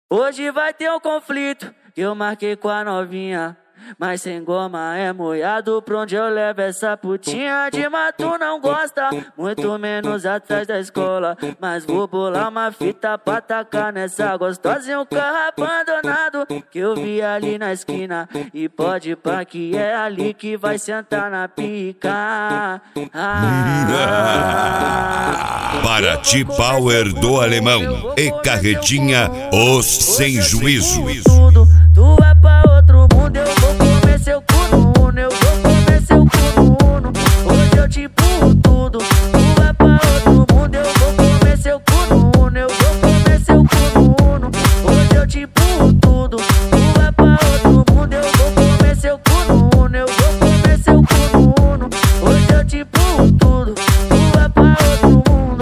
Hoje vai ter um conflito que eu marquei com a novinha, mas sem goma é moiado, pra onde eu levo essa putinha. De mato não gosta, muito menos atrás da escola, mas vou bolar uma fita pra tacar nessa gostosa em um carro abandonado que eu vi ali na esquina. E pode pá que é ali que vai sentar na pica. Paraty Power do Alemão e Carretinha Os Sem Juízo. Tu vai pra outro mundo, eu vou comer seu cu no uno, eu vou comer seu cu no uno. Hoje eu te empurro tudo. Tu vai pra outro mundo, eu vou comer seu cu no uno, eu vou comer seu cu no uno. Hoje eu te empurro tudo. Tu vai pra outro mundo, eu vou comer seu cu no uno, eu vou comer seu cu no uno. Hoje eu te empurro tudo. Tu vai pra outro mundo.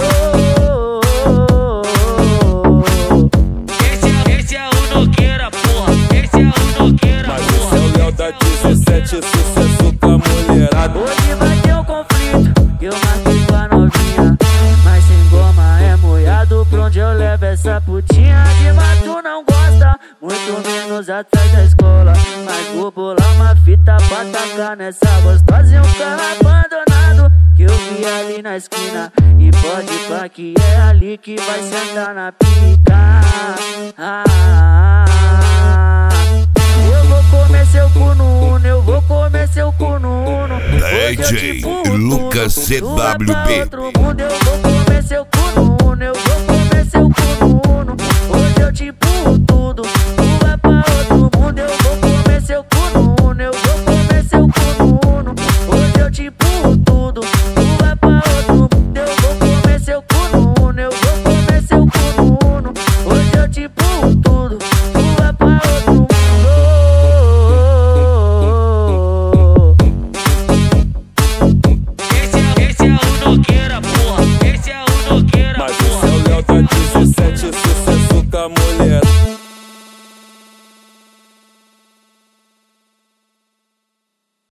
Esse é o Nogueira, porra. Esse é o Nogueira, mas porra. esse é o Léo da 17, sucesso com a mulherada. Hoje vai ter um conflito que eu marquei com a novinha, mas sem goma é moiado, pra onde eu levo essa putinha. De mato não gosta, muito menos atrás da escola, mas vou bolar uma fita pra tacar nessa gostosa em um carro abandonado que eu vi ali na esquina. E pode pá que é ali que vai sentar na pica. Eu vou comer seu cu no uno, eu vou comer seu cu no uno. DJ Lucas CWB. Eu vou comer seu cu no uno, eu vou